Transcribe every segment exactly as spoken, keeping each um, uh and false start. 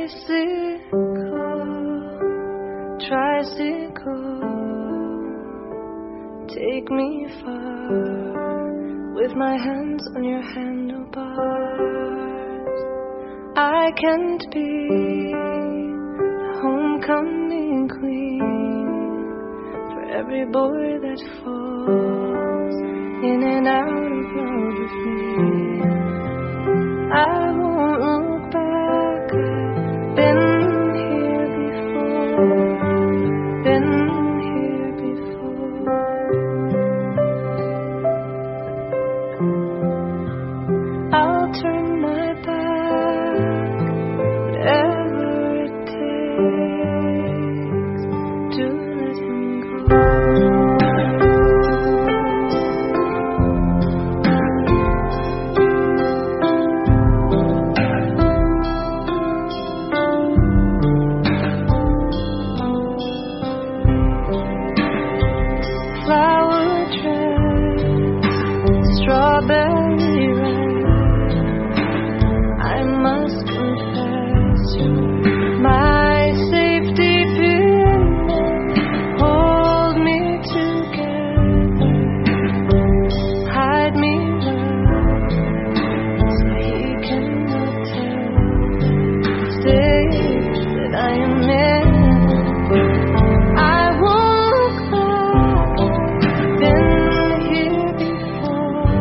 tricycle, take me far with my hands on your handlebars. I can't be the homecoming queen for every boy that falls in and out of love with me. I won't look back, I've been here before, been here before. I'll turn my back, whatever it takes to let him go. Strawberry red, I must confess you're my safety pin. Hold me together, hide me well, so he cannot tell the state that I am in. I won't look back, been here before.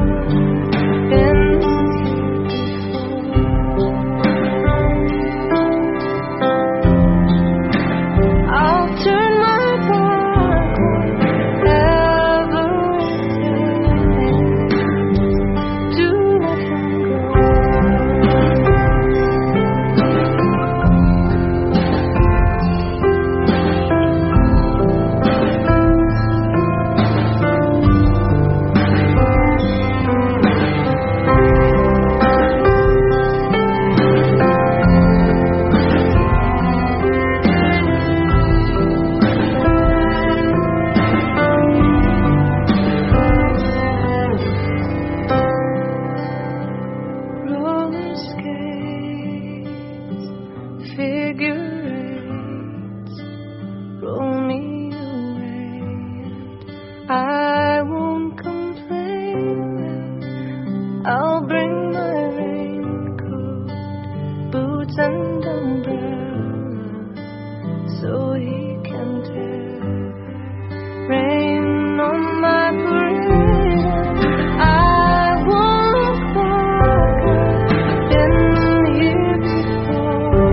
Figure eights roll me away, and I won't complain. I'll bring my raincoat, boots and umbrella, so he can tell rain on my parade. I won't look back, I've been here before.